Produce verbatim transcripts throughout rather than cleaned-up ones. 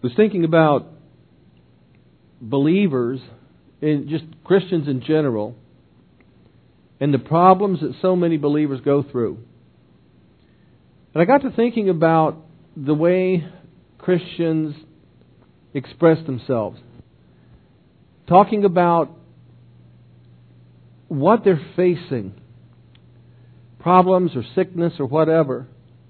was thinking about believers, and just Christians in general, and the problems that so many believers go through. And I got to thinking about the way Christians express themselves, talking about what they're facing, problems or sickness or whatever,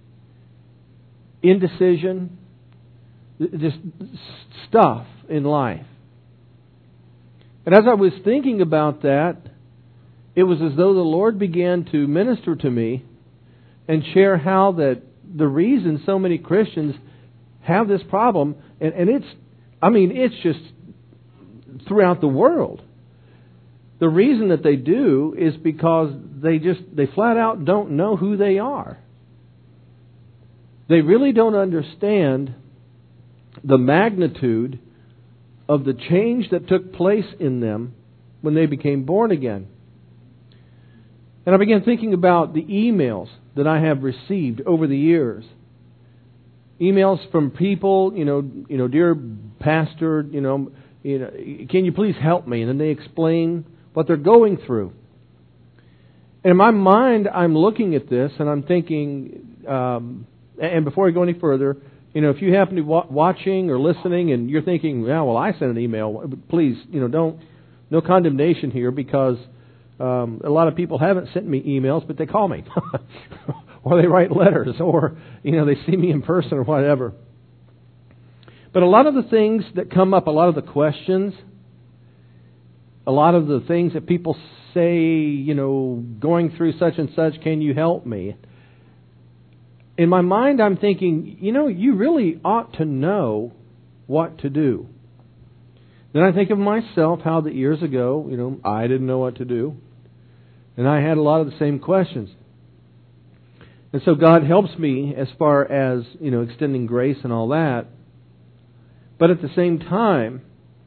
indecision, just stuff in life. And as I was thinking about that, it was as though the Lord began to minister to me and share how that the reason so many Christians have this problem, and, and it's, I mean, it's just throughout the world. The reason that they do is because they just, they flat out don't know who they are. They really don't understand the magnitude of the change that took place in them when they became born again. And I began thinking about the emails that I have received over the years. Emails from people, you know, you know, dear pastor, you know, you know, can you please help me? And then they explain what they're going through. And in my mind, I'm looking at this and I'm thinking, um, and before I go any further, you know, if you happen to be watching or listening and you're thinking, yeah, well, I sent an email, please, you know, don't, no condemnation here, because um, a lot of people haven't sent me emails, but they call me. Or they write letters, or, you know, they see me in person or whatever. But a lot of the things that come up, a lot of the questions, a lot of the things that people say, you know, going through such and such, can you help me? In my mind, I'm thinking, you know, you really ought to know what to do. Then I think of myself, how that years ago, you know, I didn't know what to do. And I had a lot of the same questions. And so God helps me as far as, you know, extending grace and all that. But at the same time,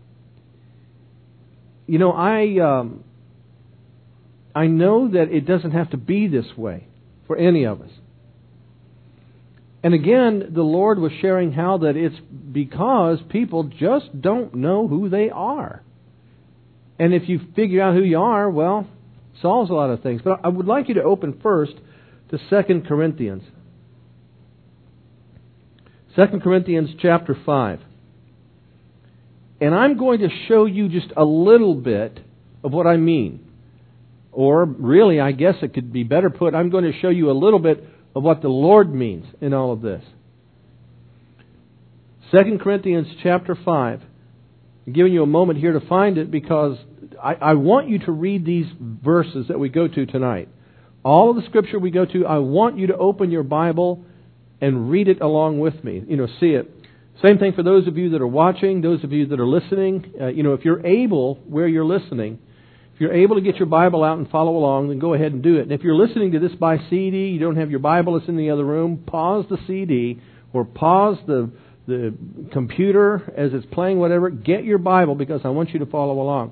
you know, I um, I know that it doesn't have to be this way for any of us. And again, the Lord was sharing how that it's because people just don't know who they are. And if you figure out who you are, well, it solves a lot of things. But I would like you to open first to Second Corinthians. Second Corinthians chapter five. And I'm going to show you just a little bit of what I mean. Or really, I guess it could be better put, I'm going to show you a little bit of what the Lord means in all of this. Second Corinthians chapter five. I'm giving you a moment here to find it because I, I want you to read these verses that we go to tonight. All of the scripture we go to, I want you to open your Bible and read it along with me. You know, see it. Same thing for those of you that are watching, those of you that are listening. Uh, you know, if you're able, where you're listening, if you're able to get your Bible out and follow along, then go ahead and do it. And if you're listening to this by C D, you don't have your Bible, it's in the other room, pause the C D or pause the the computer as it's playing, whatever. Get your Bible because I want you to follow along.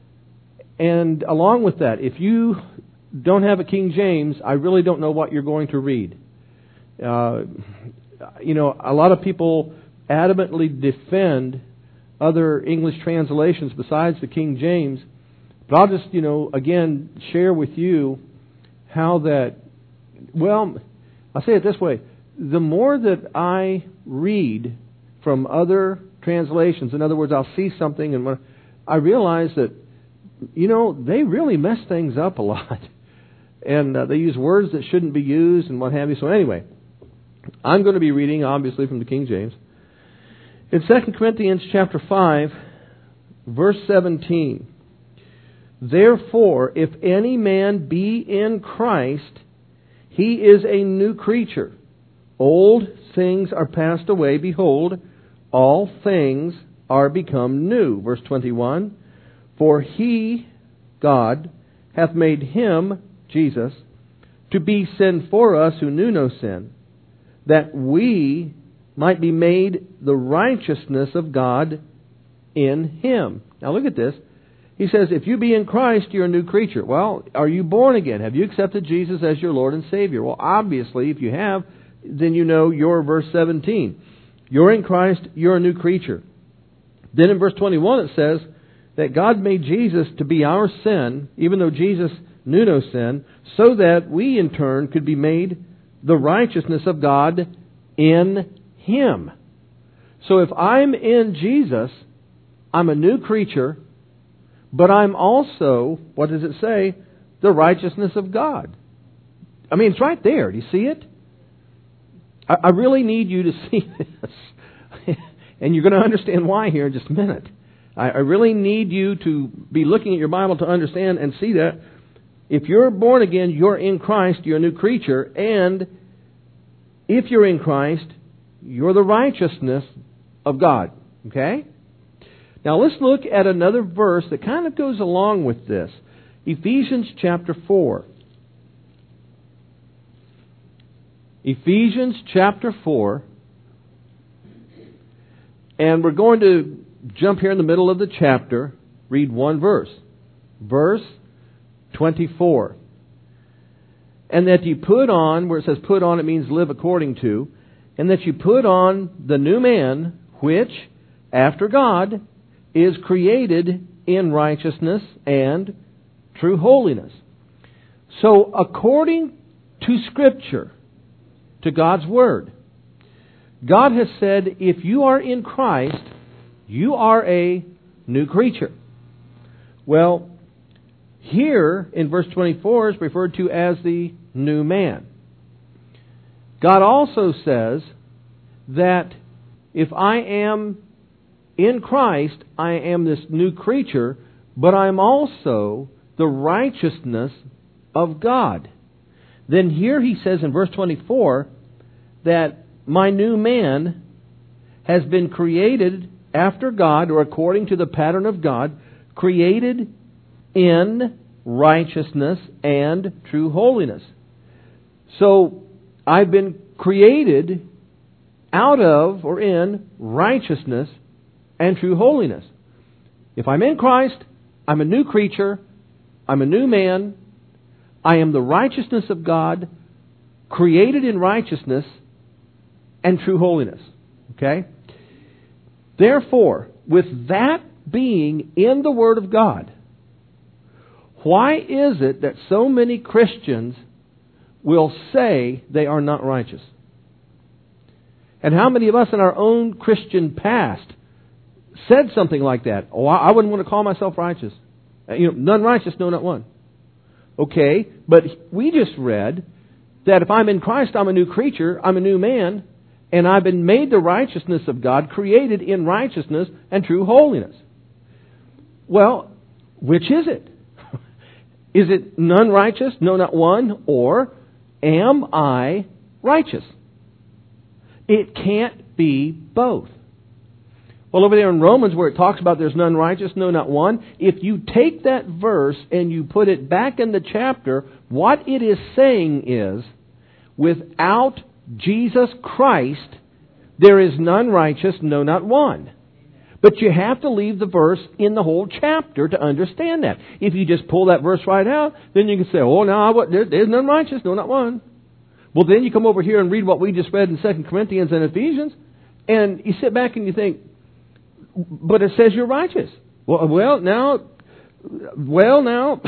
And along with that, if you don't have a King James, I really don't know what you're going to read. Uh, you know, a lot of people adamantly defend other English translations besides the King James. But I'll just, you know, again, share with you how that, well, I'll say it this way. The more that I read from other translations, in other words, I'll see something and I realize that, you know, they really mess things up a lot. And uh, they use words that shouldn't be used and what have you. So anyway, I'm going to be reading, obviously, from the King James. In Second Corinthians chapter five, verse seventeen. Therefore, if any man be in Christ, he is a new creature. Old things are passed away. Behold, all things are become new. Verse twenty-one. For he, God, hath made him, Jesus, to be sin for us who knew no sin, that we might be made the righteousness of God in him. Now look at this. He says, if you be in Christ, you're a new creature. Well, are you born again? Have you accepted Jesus as your Lord and Savior? Well, obviously, if you have, then you know your verse seventeen. You're in Christ, you're a new creature. Then in verse twenty-one it says that God made Jesus to be our sin, even though Jesus knew no sin, so that we in turn could be made the righteousness of God in Him. So if I'm in Jesus, I'm a new creature, but I'm also, what does it say? The righteousness of God. I mean, it's right there. Do you see it? I, I really need you to see this. And you're going to understand why here in just a minute. I, I really need you to be looking at your Bible to understand and see that. If you're born again, you're in Christ, you're a new creature, and if you're in Christ, you're the righteousness of God. Okay? Now let's look at another verse that kind of goes along with this. Ephesians chapter four. Ephesians chapter four. And we're going to jump here in the middle of the chapter, read one verse. Verse twenty-four. And that you put on, where it says put on, it means live according to, and that you put on the new man, which, after God, is created in righteousness and true holiness. So, according to Scripture, to God's Word, God has said, if you are in Christ, you are a new creature. Well, here in verse twenty-four is referred to as the new man. God also says that if I am in Christ, I am this new creature, but I'm also the righteousness of God. Then here he says in verse twenty-four that my new man has been created after God, or according to the pattern of God, created in righteousness and true holiness. So, I've been created out of or in righteousness and true holiness. If I'm in Christ, I'm a new creature, I'm a new man, I am the righteousness of God, created in righteousness and true holiness. Okay? Therefore, with that being in the Word of God, why is it that so many Christians will say they are not righteous? And how many of us in our own Christian past said something like that? Oh, I wouldn't want to call myself righteous. You know, none righteous, no, not one. Okay, but we just read that if I'm in Christ, I'm a new creature, I'm a new man, and I've been made the righteousness of God, created in righteousness and true holiness. Well, which is it? Is it none righteous, no, not one, or am I righteous? It can't be both. Well, over there in Romans where it talks about there's none righteous, no, not one, if you take that verse and you put it back in the chapter, what it is saying is, without Jesus Christ, there is none righteous, no, not one. But you have to leave the verse in the whole chapter to understand that. If you just pull that verse right out, then you can say, oh, no, there's none righteous, no, not one. Well, then you come over here and read what we just read in Second Corinthians and Ephesians, and you sit back and you think, but it says you're righteous. Well, well now, well, now,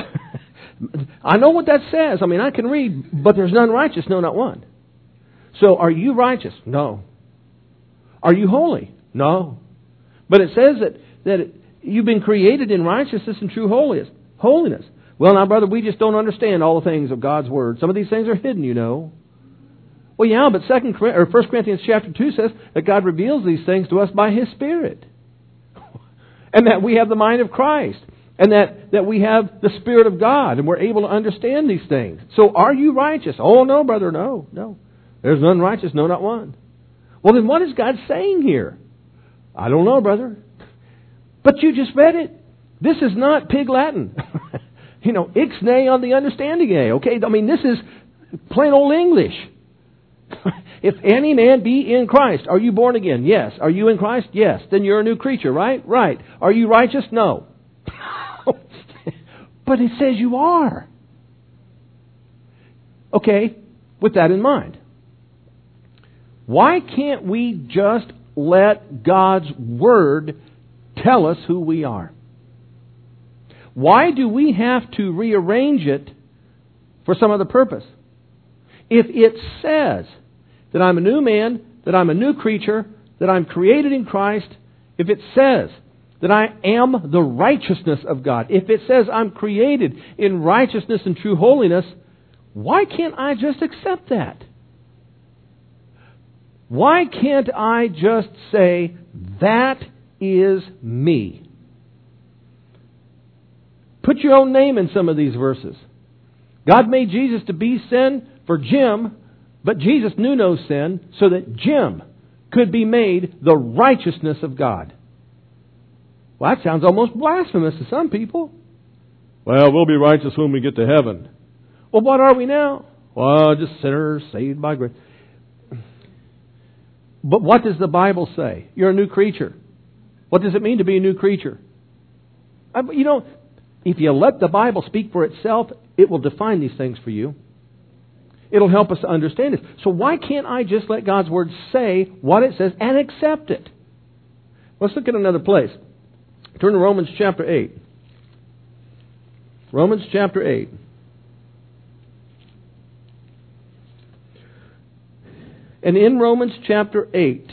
I know what that says. I mean, I can read, but there's none righteous, no, not one. So, are you righteous? No. Are you holy? No. But it says that, that it, you've been created in righteousness and true holiness. Holiness. Well, now, brother, we just don't understand all the things of God's Word. Some of these things are hidden, you know. Well, yeah, but Second or First Corinthians chapter two says that God reveals these things to us by His Spirit. And that we have the mind of Christ. And that, that we have the Spirit of God. And we're able to understand these things. So, are you righteous? Oh, no, brother, no, no. There's none righteous, no, not one. Well, then what is God saying here? I don't know, brother. But you just read it. This is not pig Latin. You know, ixnay on the understanding a. Okay, I mean, this is plain old English. If any man be in Christ, are you born again? Yes. Are you in Christ? Yes. Then you're a new creature, right? Right. Are you righteous? No. But it says you are. Okay, with that in mind, why can't we just let God's Word tell us who we are? Why do we have to rearrange it for some other purpose? If it says that I'm a new man, that I'm a new creature, that I'm created in Christ, if it says that I am the righteousness of God, if it says I'm created in righteousness and true holiness, why can't I just accept that? Why can't I just say, that is me? Put your own name in some of these verses. God made Jesus to be sin for Jim, but Jesus knew no sin, so that Jim could be made the righteousness of God. Well, that sounds almost blasphemous to some people. Well, we'll be righteous when we get to heaven. Well, what are we now? Well, just sinners saved by grace. But what does the Bible say? You're a new creature. What does it mean to be a new creature? You know, if you let the Bible speak for itself, it will define these things for you. It'll help us to understand this. So why can't I just let God's Word say what it says and accept it? Let's look at another place. Turn to Romans chapter eight. Romans chapter eight. And in Romans chapter eight,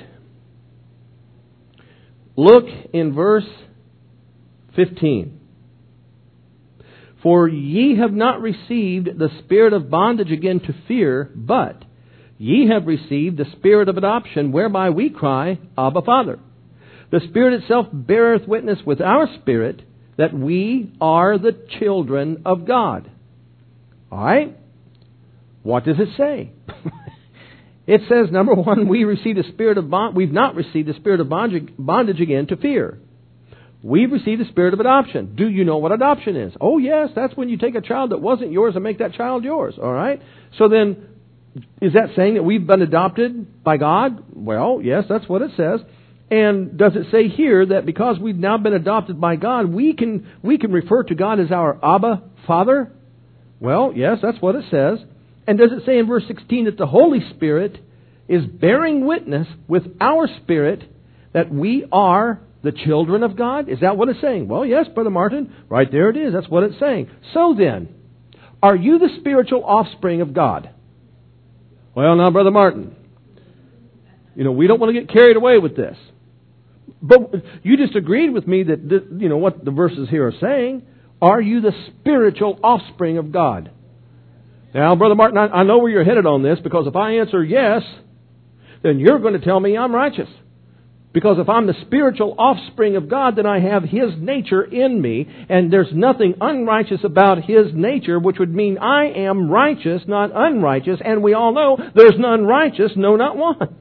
look in verse fifteen. For ye have not received the spirit of bondage again to fear, but ye have received the spirit of adoption, whereby we cry, Abba, Father. The Spirit itself beareth witness with our spirit that we are the children of God. All right? What does it say? It says, number one, we received a spirit of bond. We've not received the spirit of bondage, bondage again to fear. We've received the spirit of adoption. Do you know what adoption is? Oh, yes, that's when you take a child that wasn't yours and make that child yours. All right? So then, is that saying that we've been adopted by God? Well, yes, that's what it says. And does it say here that because we've now been adopted by God, we can we can refer to God as our Abba, Father? Well, yes, that's what it says. And does it say in verse sixteen that the Holy Spirit is bearing witness with our spirit that we are the children of God? Is that what it's saying? Well, yes, Brother Martin, right there it is. That's what it's saying. So then, are you the spiritual offspring of God? Well, now, Brother Martin, you know, we don't want to get carried away with this. But you just agreed with me that, this, you know, what the verses here are saying. Are you the spiritual offspring of God? Now, Brother Martin, I, I know where you're headed on this, because if I answer yes, then you're going to tell me I'm righteous. Because if I'm the spiritual offspring of God, then I have His nature in me, and there's nothing unrighteous about His nature, which would mean I am righteous, not unrighteous, and we all know there's none righteous, no, not one.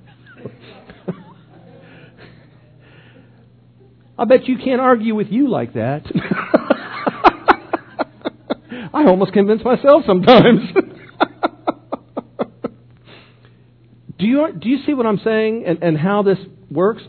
I bet you can't argue with you like that. I almost convince myself sometimes. do you do you see what I'm saying and, and how this works?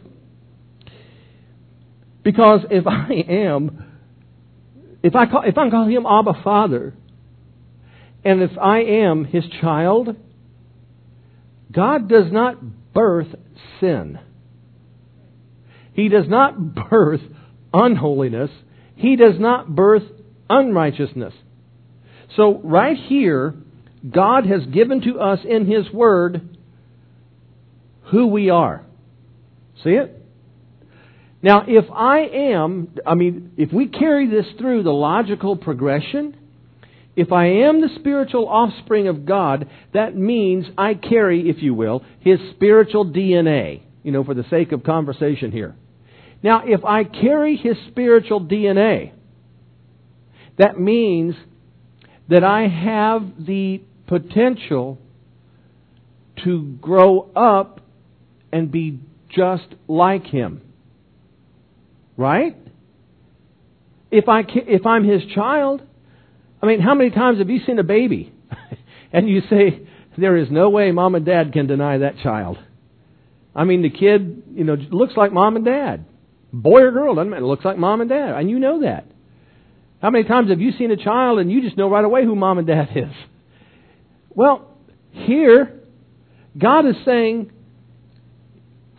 Because if I am, if I call, if I call Him Abba Father, and if I am His child, God does not birth sin. He does not birth unholiness. He does not birth unrighteousness. So right here, God has given to us in His Word who we are. See it? Now, if I am, I mean, if we carry this through the logical progression, if I am the spiritual offspring of God, that means I carry, if you will, His spiritual D N A, you know, for the sake of conversation here. Now, if I carry His spiritual D N A, that means that I have the potential to grow up and be just like Him. Right? If I if I'm His child, I mean, how many times have you seen a baby and you say, there is no way Mom and Dad can deny that child? I mean, the kid, you know, looks like Mom and Dad. Boy or girl, doesn't matter. It looks like Mom and Dad. And you know that. How many times have you seen a child and you just know right away who Mom and Dad is? Well, here, God is saying,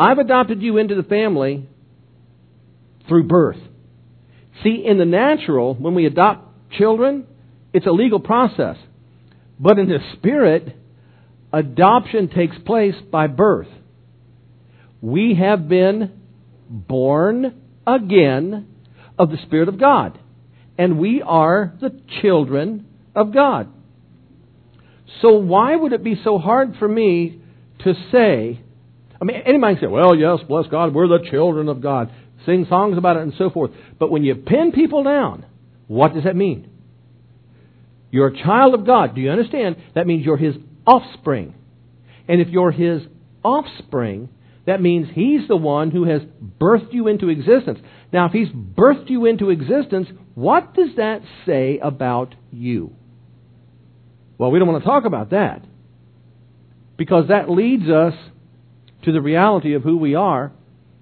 I've adopted you into the family through birth. See, in the natural, when we adopt children, it's a legal process. But in the Spirit, adoption takes place by birth. We have been born again of the Spirit of God. And we are the children of God. So why would it be so hard for me to say, I mean, anybody can say, well, yes, bless God, we're the children of God. Sing songs about it and so forth. But when you pin people down, what does that mean? You're a child of God. Do you understand? That means you're His offspring. And if you're His offspring, that means He's the one who has birthed you into existence. Now, if He's birthed you into existence, what does that say about you? Well, we don't want to talk about that. Because that leads us to the reality of who we are.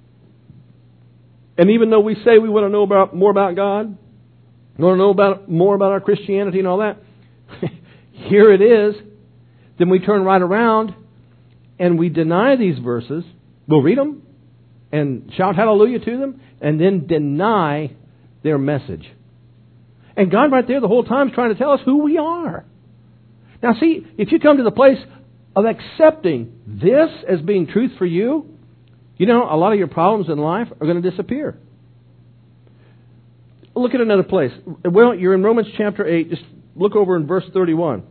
And even though we say we want to know about more about God, we want to know about more about our Christianity and all that, here it is. Then we turn right around and we deny these verses. We'll read them and shout hallelujah to them and then deny their message. And God right there the whole time is trying to tell us who we are. Now see, if you come to the place of accepting this as being truth for you, you know, a lot of your problems in life are going to disappear. Look at another place. Well, you're in Romans chapter eight. Just look over in verse thirty-one.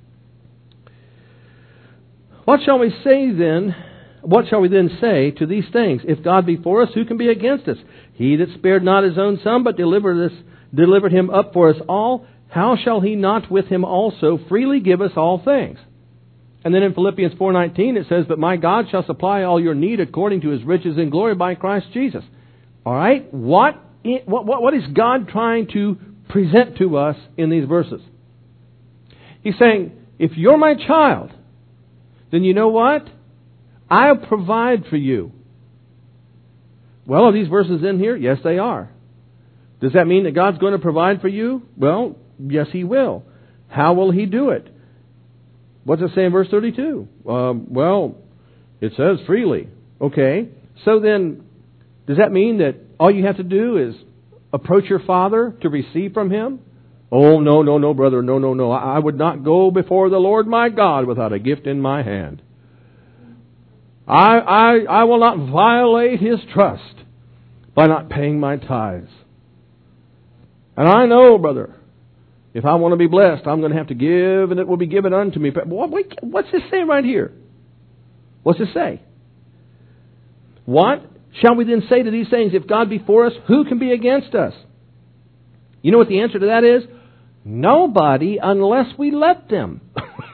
What shall we say then? What shall we then say to these things? If God be for us, who can be against us? He that spared not His own Son, but delivered us, delivered Him up for us all, how shall He not with Him also freely give us all things? And then in Philippians four nineteen it says, but my God shall supply all your need according to His riches in glory by Christ Jesus. All right? What, what, what is God trying to present to us in these verses? He's saying, if you're my child, then you know what? I'll provide for you. Well, are these verses in here? Yes, they are. Does that mean that God's going to provide for you? Well, yes, He will. How will He do it? What's it say in verse thirty-two? Um, well, it says freely. Okay. So then, does that mean that all you have to do is approach your Father to receive from Him? Oh, no, no, no, brother. No, no, no. I would not go before the Lord my God without a gift in my hand. I, I, I will not violate His trust by not paying my tithes. And I know, brother, if I want to be blessed, I'm going to have to give, and it will be given unto me. But what, what's this say right here? What's this say? What shall we then say to these things? If God be for us, who can be against us? You know what the answer to that is? Nobody, unless we let them.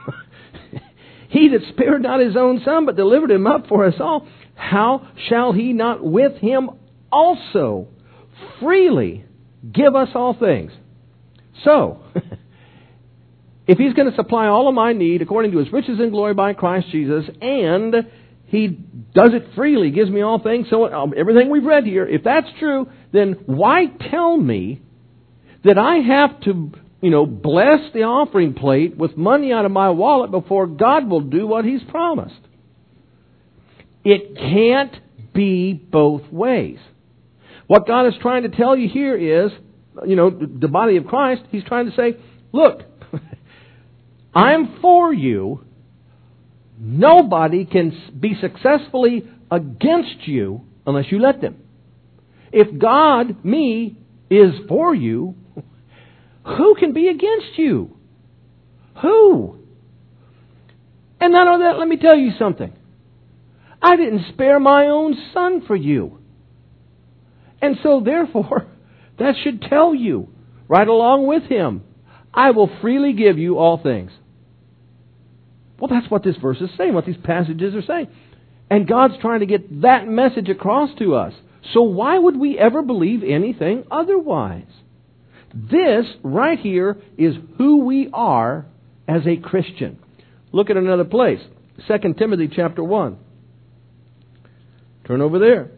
He that spared not His own Son, but delivered Him up for us all, how shall He not with Him also freely give us all things? So, if He's going to supply all of my need according to His riches and glory by Christ Jesus, and He does it freely, gives me all things, so everything we've read here, if that's true, then why tell me that I have to, you know, bless the offering plate with money out of my wallet before God will do what He's promised? It can't be both ways. What God is trying to tell you here is, you know, the body of Christ, He's trying to say, look, I'm for you. Nobody can be successfully against you unless you let them. If God, me, is for you, who can be against you? Who? And not only that, let me tell you something. I didn't spare my own Son for you. And so therefore, that should tell you, right along with Him, I will freely give you all things. Well, that's what this verse is saying, what these passages are saying. And God's trying to get that message across to us. So why would we ever believe anything otherwise? This right here is who we are as a Christian. Look at another place. Second Timothy chapter one. Turn over there.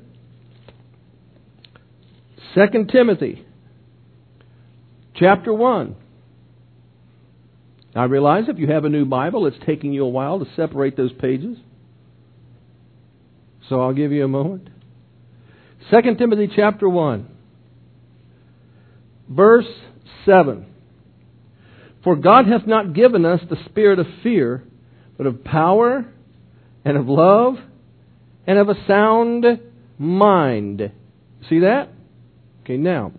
Second Timothy chapter one. I realize if you have a new Bible, it's taking you a while to separate those pages. So I'll give you a moment. Second Timothy chapter one, verse seven. For God hath not given us the spirit of fear, but of power and of love and of a sound mind. See that? Okay, now,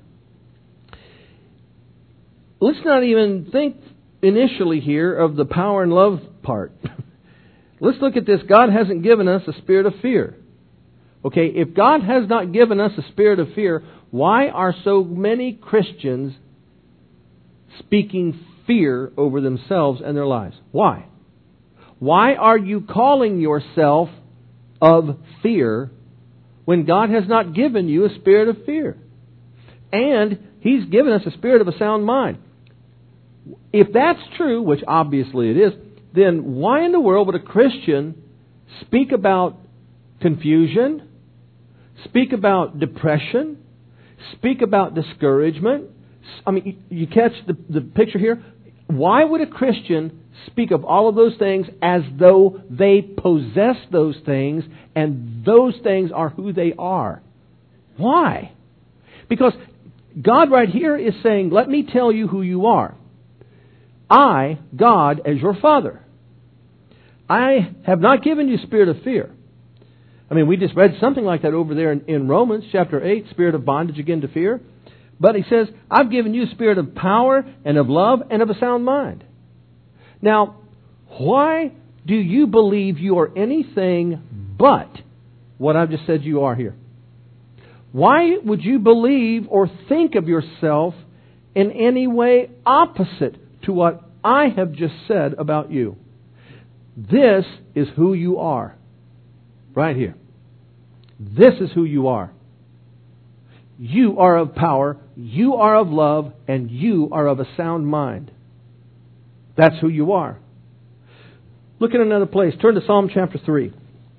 let's not even think initially here of the power and love part. Let's look at this. God hasn't given us a spirit of fear. Okay, if God has not given us a spirit of fear, why are so many Christians speaking fear over themselves and their lives? Why? Why are you calling yourself of fear when God has not given you a spirit of fear? And He's given us a spirit of a sound mind. If that's true, which obviously it is, then why in the world would a Christian speak about confusion, speak about depression, speak about discouragement? I mean, you catch the, the picture here? Why would a Christian speak of all of those things as though they possess those things and those things are who they are? Why? Because God right here is saying, let me tell you who you are. I, God, as your Father, I have not given you a spirit of fear. I mean, we just read something like that over there in, in Romans chapter eight, spirit of bondage again to fear. But He says, I've given you a spirit of power and of love and of a sound mind. Now, why do you believe you are anything but what I've just said you are here? Why would you believe or think of yourself in any way opposite to what I have just said about you? This is who you are. Right here. This is who you are. You are of power, you are of love, and you are of a sound mind. That's who you are. Look at another place. Turn to Psalm chapter three.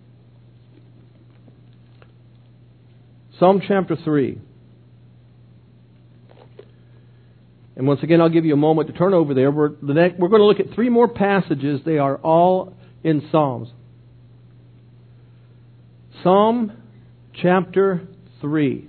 Psalm chapter three. And once again, I'll give you a moment to turn over there. We're, the next, we're going to look at three more passages. They are all in Psalms. Psalm chapter three.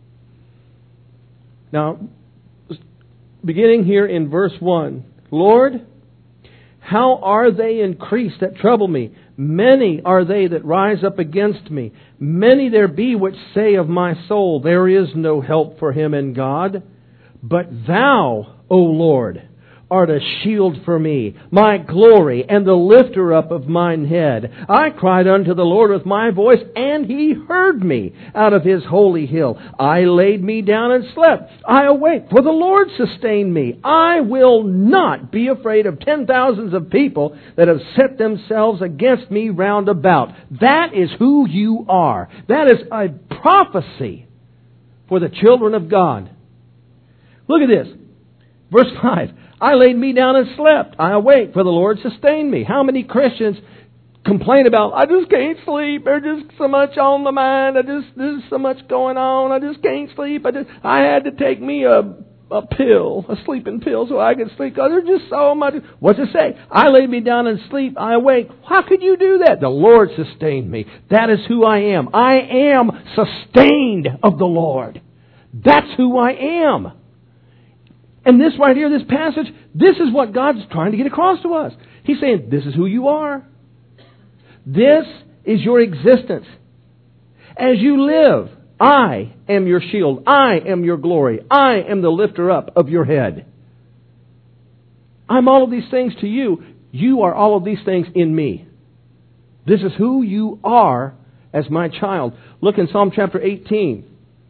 Now, beginning here in verse one. Lord, how are they increased that trouble me? Many are they that rise up against me. Many there be which say of my soul, there is no help for him in God. But Thou, O Lord, art a shield for me, my glory, and the lifter up of mine head. I cried unto the Lord with my voice, and He heard me out of His holy hill. I laid me down and slept. I awake, for the Lord sustained me. I will not be afraid of ten thousands of people that have set themselves against me round about. That is who you are. That is a prophecy for the children of God. Look at this. Verse five. I laid me down and slept. I awake, for the Lord sustained me. How many Christians complain about, I just can't sleep. There's just so much on my mind. I just, there's so much going on. I just can't sleep. I just, I had to take me a, a pill, a sleeping pill, so I could sleep. Because there's just so much. What's it say? I laid me down and sleep. I awake. How could you do that? The Lord sustained me. That is who I am. I am sustained of the Lord. That's who I am. And this right here, this passage, this is what God's trying to get across to us. He's saying, this is who you are. This is your existence. As you live, I am your shield. I am your glory. I am the lifter up of your head. I'm all of these things to you. You are all of these things in me. This is who you are as my child. Look in Psalm chapter eighteen.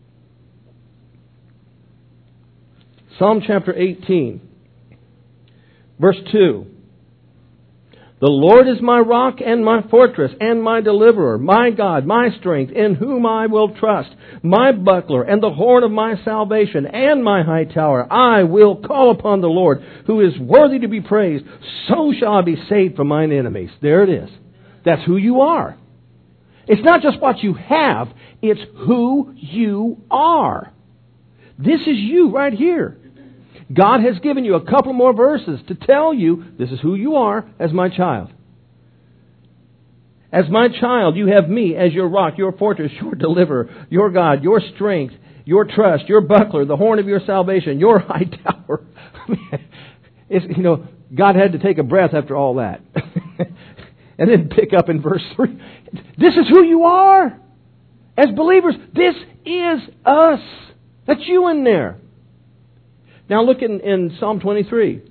Psalm chapter eighteen, verse two. The Lord is my rock and my fortress and my deliverer, my God, my strength, in whom I will trust, my buckler and the horn of my salvation and my high tower. I will call upon the Lord, who is worthy to be praised. So shall I be saved from mine enemies. There it is. That's who you are. It's not just what you have, it's who you are. This is you right here. God has given you a couple more verses to tell you this is who you are as my child. As my child, you have me as your rock, your fortress, your deliverer, your God, your strength, your trust, your buckler, the horn of your salvation, your high tower. It's, you know, God had to take a breath after all that. And then pick up in verse three. This is who you are. As believers, this is us. That's you in there. Now look in, in Psalm twenty-three.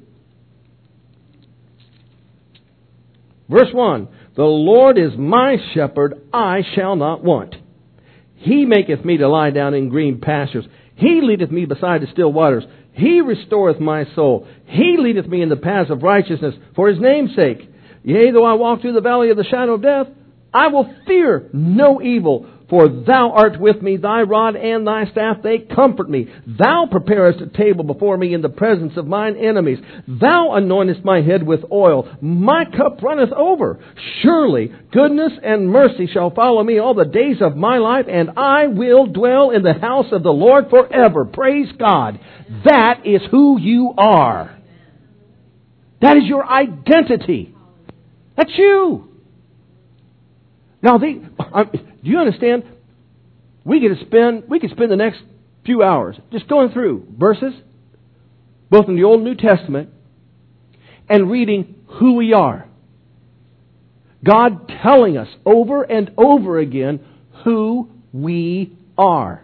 Verse one. The Lord is my shepherd, I shall not want. He maketh me to lie down in green pastures. He leadeth me beside the still waters. He restoreth my soul. He leadeth me in the paths of righteousness for His name's sake. Yea, though I walk through the valley of the shadow of death, I will fear no evil, for Thou art with me, Thy rod and Thy staff, they comfort me. Thou preparest a table before me in the presence of mine enemies. Thou anointest my head with oil. My cup runneth over. Surely goodness and mercy shall follow me all the days of my life, and I will dwell in the house of the Lord forever. Praise God. That is who you are. That is your identity. That's you. Now, the, uh, do you understand? We get to spend we could spend the next few hours just going through verses, both in the Old and New Testament, and reading who we are. God telling us over and over again who we are.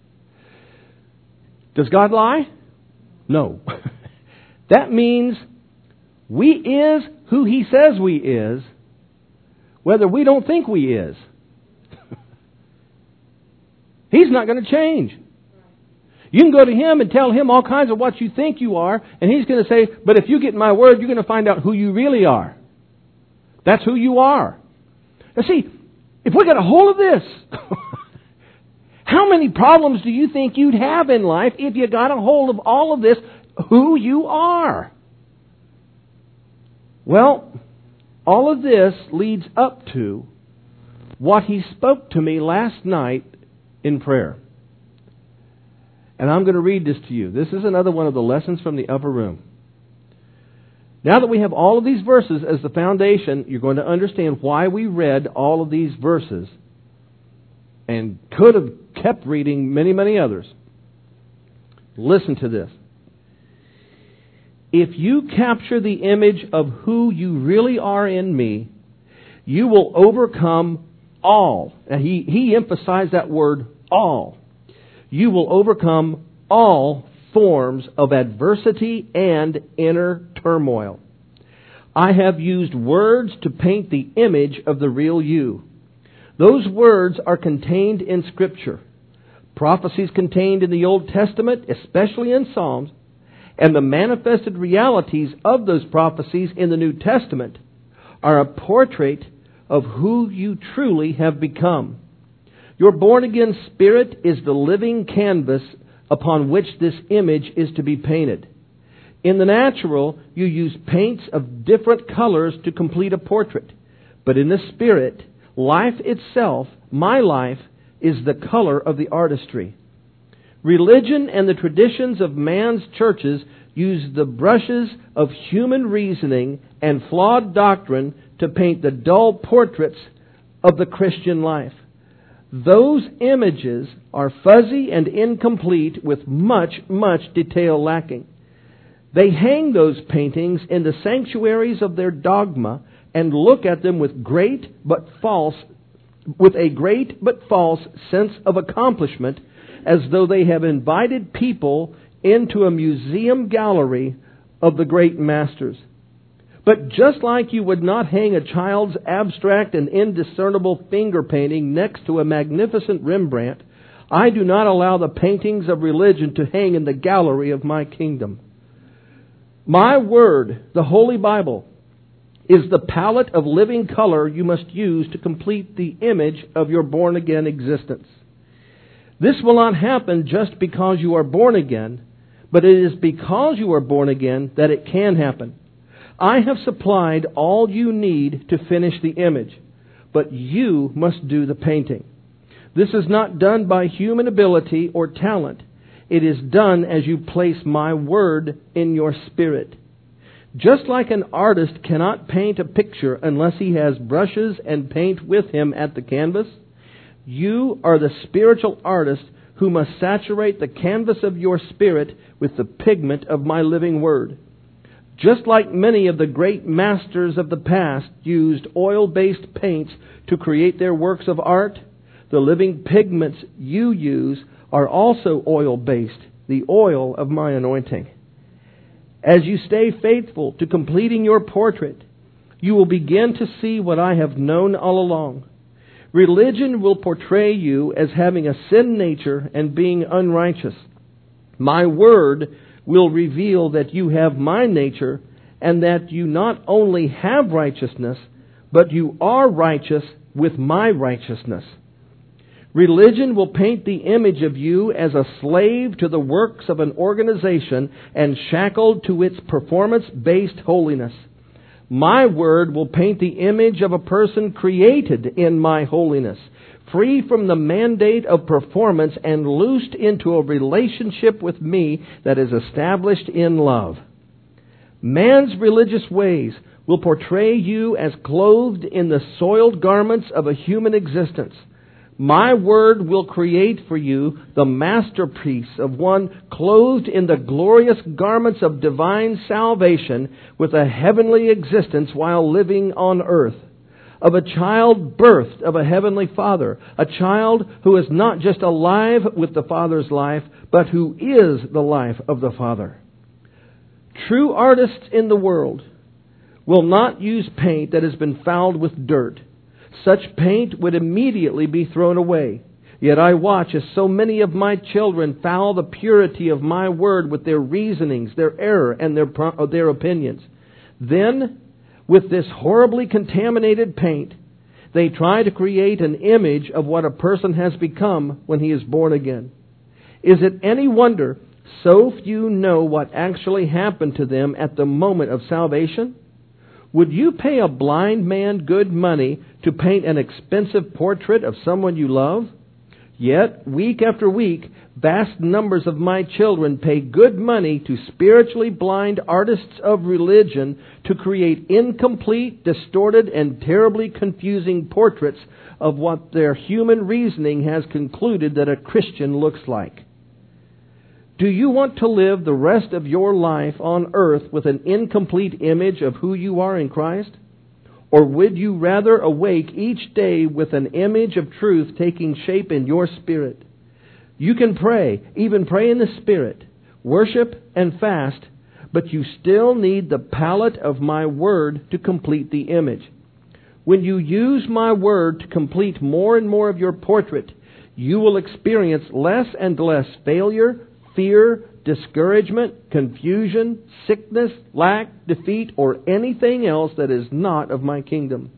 Does God lie? No. That means we is who He says we is, whether we don't think we is. He's not going to change. You can go to Him and tell Him all kinds of what you think you are, and He's going to say, but if you get in my Word, you're going to find out who you really are. That's who you are. Now see, if we got a hold of this, how many problems do you think you'd have in life if you got a hold of all of this, who you are? Well, all of this leads up to what He spoke to me last night in prayer. And I'm going to read this to you. This is another one of the lessons from the upper room. Now that we have all of these verses as the foundation, you're going to understand why we read all of these verses and could have kept reading many, many others. Listen to this. If you capture the image of who you really are in me, you will overcome all. And he, he emphasized that word, all. You will overcome all forms of adversity and inner turmoil. I have used words to paint the image of the real you. Those words are contained in Scripture. Prophecies contained in the Old Testament, especially in Psalms, and the manifested realities of those prophecies in the New Testament are a portrait of who you truly have become. Your born-again spirit is the living canvas upon which this image is to be painted. In the natural, you use paints of different colors to complete a portrait. But in the spirit, life itself, my life, is the color of the artistry. Religion and the traditions of man's churches use the brushes of human reasoning and flawed doctrine to paint the dull portraits of the Christian life. Those images are fuzzy and incomplete with much, much detail lacking. They hang those paintings in the sanctuaries of their dogma and look at them with great but false, with a great but false sense of accomplishment, as though they have invited people into a museum gallery of the great masters. But just like you would not hang a child's abstract and indiscernible finger painting next to a magnificent Rembrandt, I do not allow the paintings of religion to hang in the gallery of my kingdom. My Word, the Holy Bible, is the palette of living color you must use to complete the image of your born-again existence. This will not happen just because you are born again, but it is because you are born again that it can happen. I have supplied all you need to finish the image, but you must do the painting. This is not done by human ability or talent. It is done as you place my Word in your spirit. Just like an artist cannot paint a picture unless he has brushes and paint with him at the canvas, you are the spiritual artist who must saturate the canvas of your spirit with the pigment of my living word. Just like many of the great masters of the past used oil-based paints to create their works of art, the living pigments you use are also oil-based, the oil of my anointing. As you stay faithful to completing your portrait, you will begin to see what I have known all along. Religion will portray you as having a sin nature and being unrighteous. My word will reveal that you have my nature and that you not only have righteousness, but you are righteous with my righteousness. Religion will paint the image of you as a slave to the works of an organization and shackled to its performance-based holiness. My word will paint the image of a person created in my holiness, free from the mandate of performance and loosed into a relationship with me that is established in love. Man's religious ways will portray you as clothed in the soiled garments of a human existence. My word will create for you the masterpiece of one clothed in the glorious garments of divine salvation with a heavenly existence while living on earth. Of a child birthed of a heavenly Father, a child who is not just alive with the Father's life, but who is the life of the Father. True artists in the world will not use paint that has been fouled with dirt. Such paint would immediately be thrown away. Yet I watch as so many of my children foul the purity of my word with their reasonings, their error, and their, their opinions. Then, with this horribly contaminated paint, they try to create an image of what a person has become when he is born again. Is it any wonder so few know what actually happened to them at the moment of salvation? Would you pay a blind man good money to paint an expensive portrait of someone you love? Yet, week after week, vast numbers of my children pay good money to spiritually blind artists of religion to create incomplete, distorted, and terribly confusing portraits of what their human reasoning has concluded that a Christian looks like. Do you want to live the rest of your life on earth with an incomplete image of who you are in Christ? Or would you rather awake each day with an image of truth taking shape in your spirit? You can pray, even pray in the Spirit, worship and fast, but you still need the palette of my word to complete the image. When you use my word to complete more and more of your portrait, you will experience less and less failure, fear, discouragement, confusion, sickness, lack, defeat, or anything else that is not of my kingdom.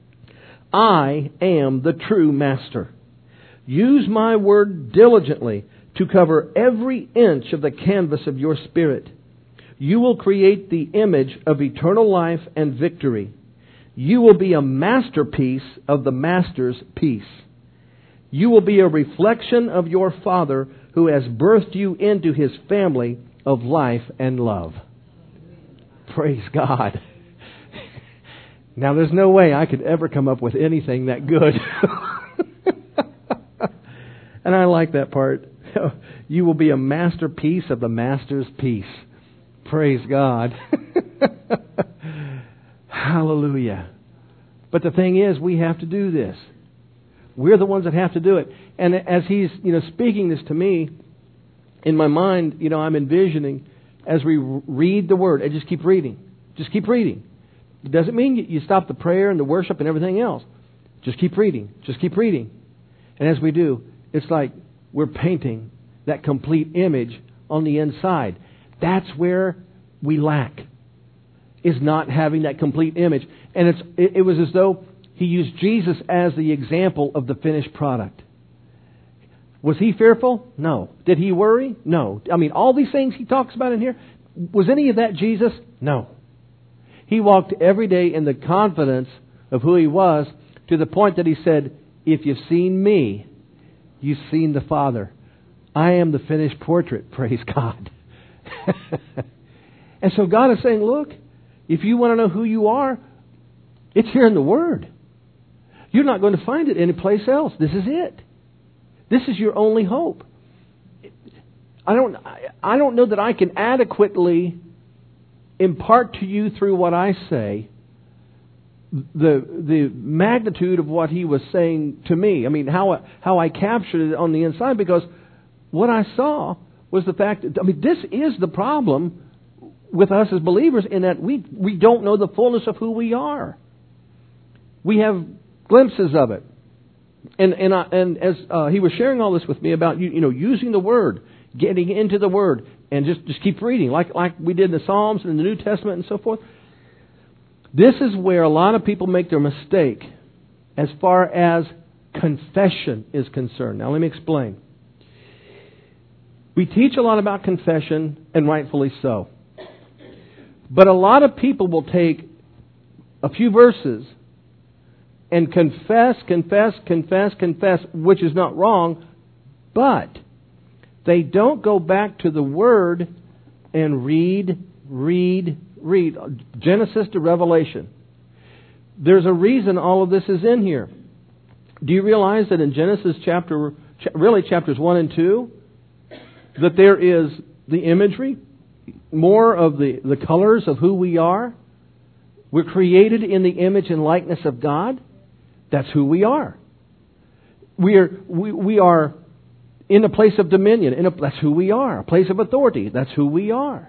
I am the true master. Use my word diligently to cover every inch of the canvas of your spirit. You will create the image of eternal life and victory. You will be a masterpiece of the Master's peace. You will be a reflection of your Father who has birthed you into His family of life and love. Praise God. Now, there's no way I could ever come up with anything that good. And I like that part. You will be a masterpiece of the Master's peace. Praise God. Hallelujah. But the thing is, we have to do this. We're the ones that have to do it. And as he's, you know, speaking this to me, in my mind, you know, I'm envisioning as we read the Word, and just keep reading. Just keep reading. It doesn't mean you stop the prayer and the worship and everything else. Just keep reading. Just keep reading. And as we do, it's like we're painting that complete image on the inside. That's where we lack, is not having that complete image. And it's it, it was as though he used Jesus as the example of the finished product. Was he fearful? No. Did he worry? No. I mean, all these things he talks about in here, was any of that Jesus? No. He walked every day in the confidence of who he was, to the point that he said, if you've seen me, you've seen the Father. I am the finished portrait, praise God. And so God is saying, look, if you want to know who you are, it's here in the Word. You're not going to find it anyplace else. This is it. This is your only hope. I don't, I don't know that I can adequately impart to you through what I say the the magnitude of what he was saying to me. I mean, how how I captured it on the inside, because what I saw was the fact that, I mean, this is the problem with us as believers, in that we we don't know the fullness of who we are. We have glimpses of it, and and I, and as uh, he was sharing all this with me about you, you know, using the Word, getting into the Word, and just just keep reading, like like we did in the Psalms and in the New Testament and so forth. This is where a lot of people make their mistake as far as confession is concerned. Now, let me explain. We teach a lot about confession, and rightfully so. But a lot of people will take a few verses and confess, confess, confess, confess, which is not wrong, but they don't go back to the Word and read, read, read. Genesis to Revelation. There's a reason all of this is in here. Do you realize that in Genesis chapter, really chapters one and two, that there is the imagery, more of the, the colors of who we are? We're created in the image and likeness of God. That's who we are. We are we, we are in a place of dominion. In a, that's who we are. A place of authority. That's who we are.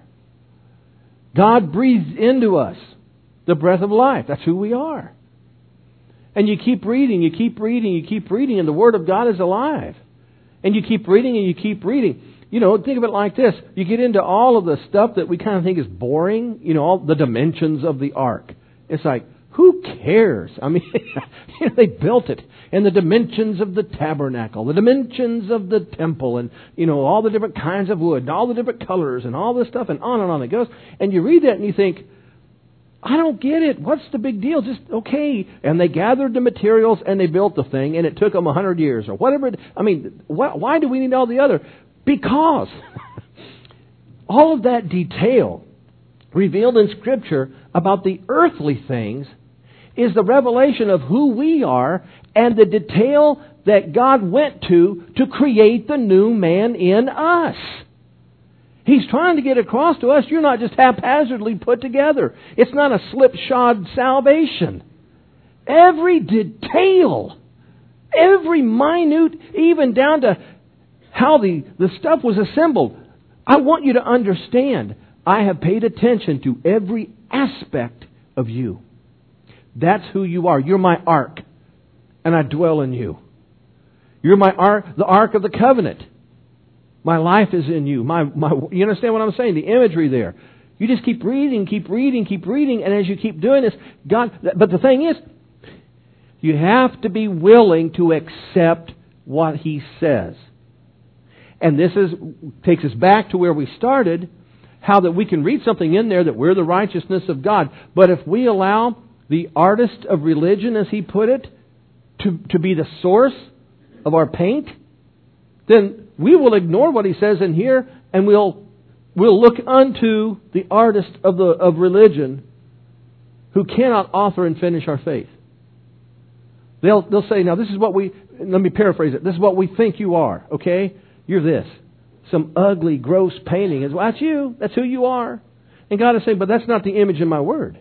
God breathes into us the breath of life. That's who we are. And you keep reading, you keep reading, you keep reading, and the Word of God is alive. And you keep reading and you keep reading. You know, think of it like this. You get into all of the stuff that we kind of think is boring. You know, all the dimensions of the ark. It's like, who cares? I mean, you know, they built it. And the dimensions of the tabernacle, the dimensions of the temple, and, you know, all the different kinds of wood, and all the different colors, and all this stuff, and on and on it goes. And you read that and you think, I don't get it. What's the big deal? Just, okay. And they gathered the materials and they built the thing, and it took them a hundred years or whatever. I mean, wh- why do we need all the other? Because all of that detail revealed in Scripture about the earthly things is the revelation of who we are and the detail that God went to to create the new man in us. He's trying to get across to us, you're not just haphazardly put together. It's not a slipshod salvation. Every detail, every minute, even down to how the, the stuff was assembled. I want you to understand, I have paid attention to every aspect of you. That's who you are. You're my ark, and I dwell in you. You're my ark, the ark of the covenant. My life is in you. My, my, you understand what I'm saying? The imagery there. You just keep reading, keep reading, keep reading, and as you keep doing this, God. But the thing is, you have to be willing to accept what He says. And this is takes us back to where we started, how that we can read something in there that we're the righteousness of God. But if we allow the artist of religion, as he put it, to, to be the source of our paint, then we will ignore what he says in here, and we'll we'll look unto the artist of the of religion, who cannot author and finish our faith. They'll they'll say, now this is what we, let me paraphrase it, this is what we think you are, okay? You're this. Some ugly, gross painting. Is well, that's you. That's who you are. And God is saying, but that's not the image in my Word.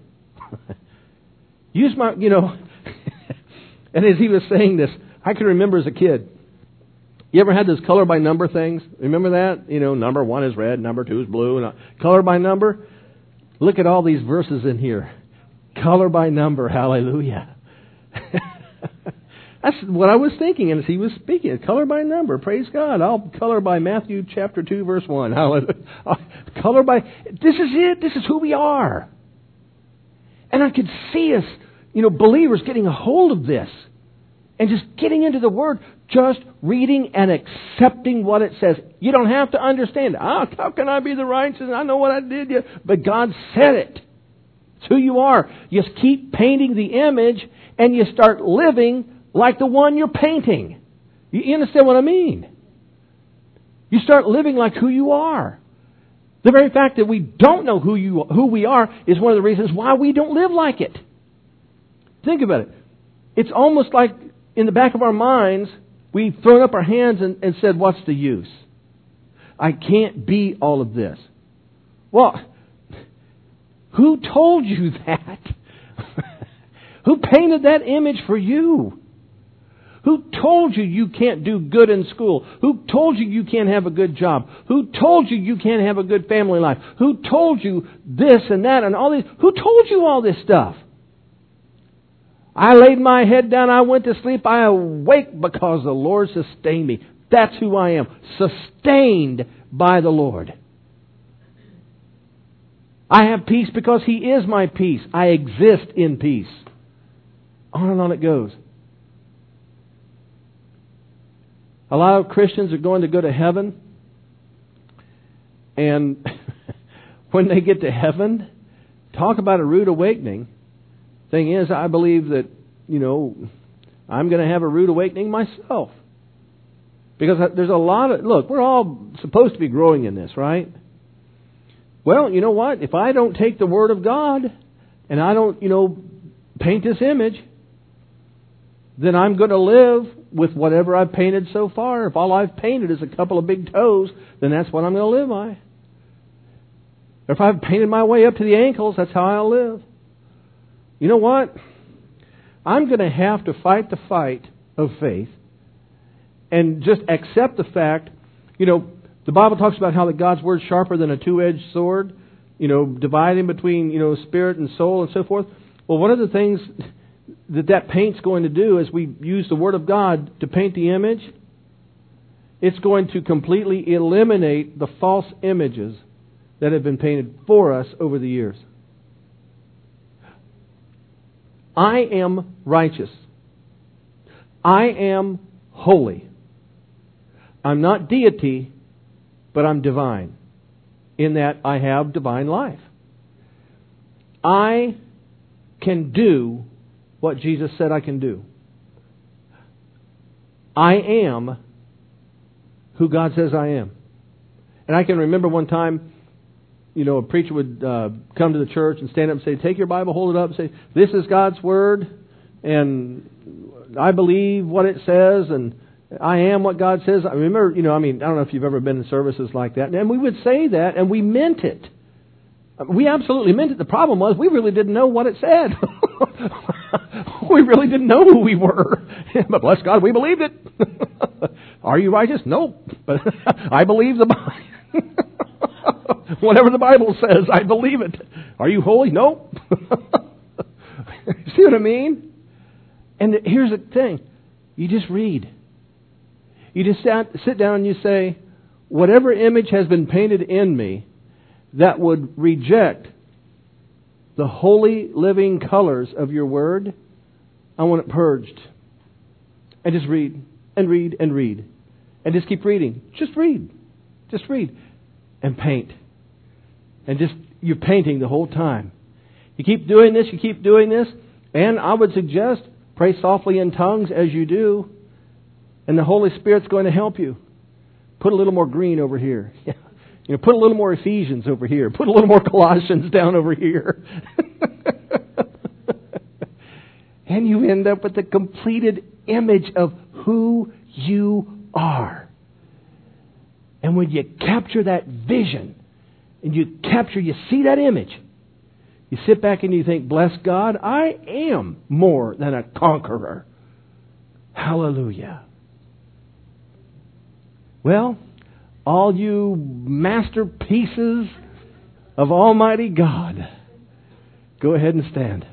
Use my, you know. And as he was saying this, I can remember as a kid, you ever had those color by number things? Remember that? You know, number one is red, number two is blue. And color by number? Look at all these verses in here. Color by number. Hallelujah. That's what I was thinking as he was speaking. Color by number. Praise God. I'll color by Matthew chapter two, verse one. Hallelujah. Color by... This is it. This is who we are. And I could see us, you know, believers getting a hold of this. And just getting into the Word. Just reading and accepting what it says. You don't have to understand. Ah, how can I be the righteous? I know what I did. But God said it. It's who you are. You just keep painting the image and you start living like the one you're painting. You understand what I mean? You start living like who you are. The very fact that we don't know who you who we are is one of the reasons why we don't live like it. Think about it. It's almost like in the back of our minds, we've thrown up our hands and, and said, what's the use? I can't be all of this. Well, who told you that? Who painted that image for you? Who told you you can't do good in school? Who told you you can't have a good job? Who told you you can't have a good family life? Who told you this and that and all this? Who told you all this stuff? I laid my head down, I went to sleep, I awake because the Lord sustained me. That's who I am. Sustained by the Lord. I have peace because He is my peace. I exist in peace. On and on it goes. A lot of Christians are going to go to heaven, and when they get to heaven, talk about a rude awakening. Thing is, I believe that, you know, I'm going to have a rude awakening myself. Because there's a lot of, look, we're all supposed to be growing in this, right? Well, you know what? If I don't take the Word of God, and I don't, you know, paint this image, then I'm going to live with whatever I've painted so far. If all I've painted is a couple of big toes, then that's what I'm going to live by. If I've painted my way up to the ankles, that's how I'll live. You know what? I'm going to have to fight the fight of faith and just accept the fact, you know, the Bible talks about how that God's Word is sharper than a two-edged sword, you know, dividing between, you know, spirit and soul and so forth. Well, one of the things that that paint's going to do as we use the Word of God to paint the image, it's going to completely eliminate the false images that have been painted for us over the years. I am righteous. I am holy. I'm not deity, but I'm divine, in that I have divine life. I can do what Jesus said I can do. I am who God says I am. And I can remember one time, you know, a preacher would uh, come to the church and stand up and say, take your Bible, hold it up and say, this is God's Word, and I believe what it says, and I am what God says. I remember, you know, I mean, I don't know if you've ever been in services like that, and we would say that, and we meant it. We absolutely meant it. The problem was we really didn't know what it said. We really didn't know who we were. But bless God, we believed it. Are you righteous? No. But I believe the Bible. Whatever the Bible says, I believe it. Are you holy? No. See what I mean? And here's the thing. You just read. You just sit down and you say, whatever image has been painted in me that would reject the holy living colors of your Word, I want it purged. And just read and read and read. And just keep reading. Just read. Just read. And paint. And just, you're painting the whole time. You keep doing this, you keep doing this. And I would suggest, pray softly in tongues as you do. And the Holy Spirit's going to help you. Put a little more green over here. You know, put a little more Ephesians over here. Put a little more Colossians down over here. And you end up with the completed image of who you are. And when you capture that vision, and you capture, you see that image, you sit back and you think, bless God, I am more than a conqueror. Hallelujah. Well, all you masterpieces of Almighty God, go ahead and stand.